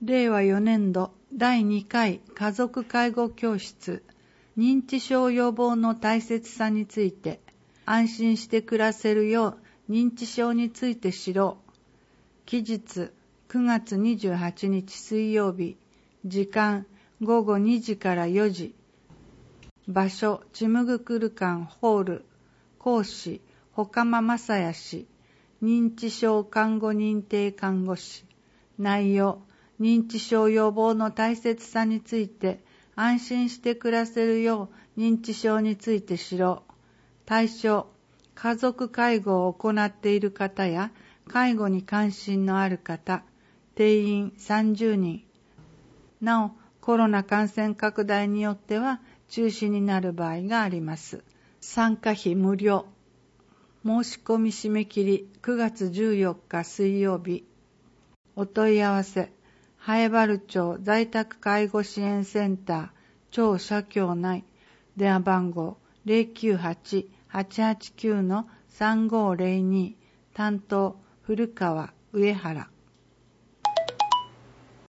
令和4年度第2回家族介護教室、認知症予防の大切さについて、安心して暮らせるよう認知症について知ろう。期日9月28日水曜日、時間午後2時から4時。場所、ちむぐくる館ホール。講師、ほかままさや氏。認知症看護認定看護師。内容、認知症予防の大切さについて、安心して暮らせるよう認知症について知ろう。対象、家族介護を行っている方や、介護に関心のある方、定員30人。なお、コロナ感染拡大によっては中止になる場合があります。参加費無料。申し込み締め切り9月14日水曜日。お問い合わせ、南風原町在宅介護支援センター超社協内、電話番号 098-889-3502、担当古川上原。